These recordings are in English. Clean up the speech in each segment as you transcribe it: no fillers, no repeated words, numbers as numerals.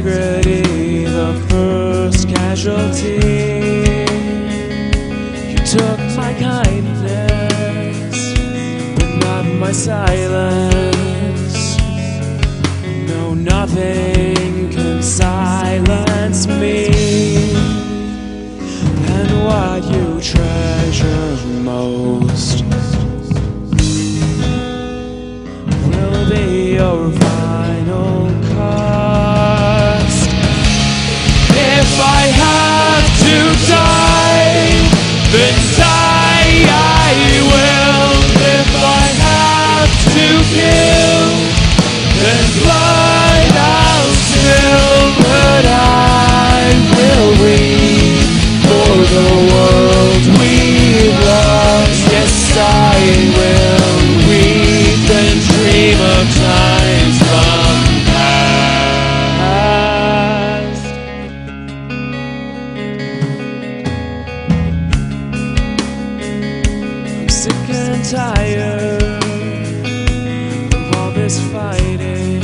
integrity the first casualty. You took my kindness, but not my silence. No, nothing can silence me. And what you treasure most will be your final cost. If I have to die, then die I will. If I have to kill, then blood I'll spill. But I will weep for the world we've lost. Yes, I will weep and dream of times gone past. I'm sick and tired of all this fighting.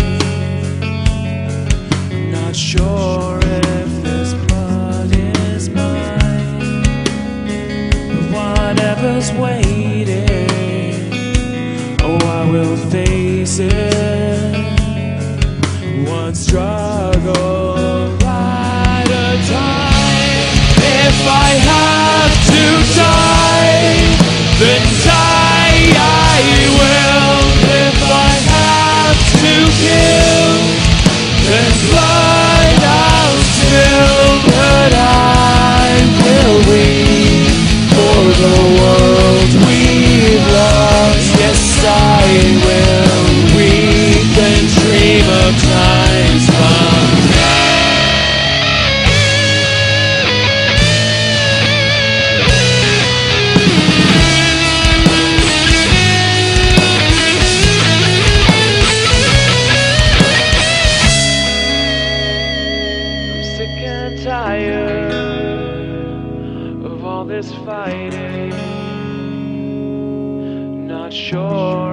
I'm not sure if this blood is mine, but whatever's waiting, oh, I will face it, one struggle at a time. If I have to die, then die I will. If I have to kill, then blood I'll spill. But I will weep for the world we've lost. Yes, I will weep and dream of times gone past. I'm sick and tired of all this fighting. Not sure